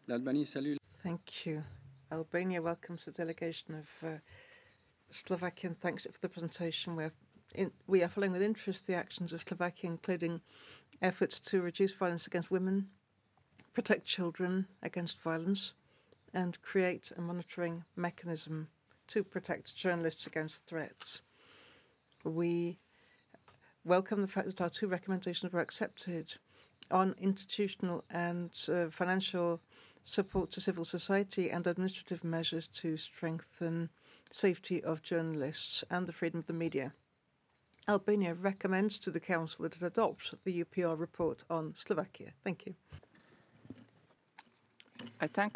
L'Albanie salue. Thank you. Albania welcomes the delegation of Slovakia and thanks it for the presentation. We are following with interest the actions of Slovakia, including efforts to reduce violence against women, protect children against violence, and create a monitoring mechanism to protect journalists against threats. We welcome the fact that our two recommendations were accepted on institutional and financial support to civil society and administrative measures to strengthen safety of journalists and the freedom of the media. Albania recommends to the Council that it adopt the UPR report on Slovakia. Thank you. I thank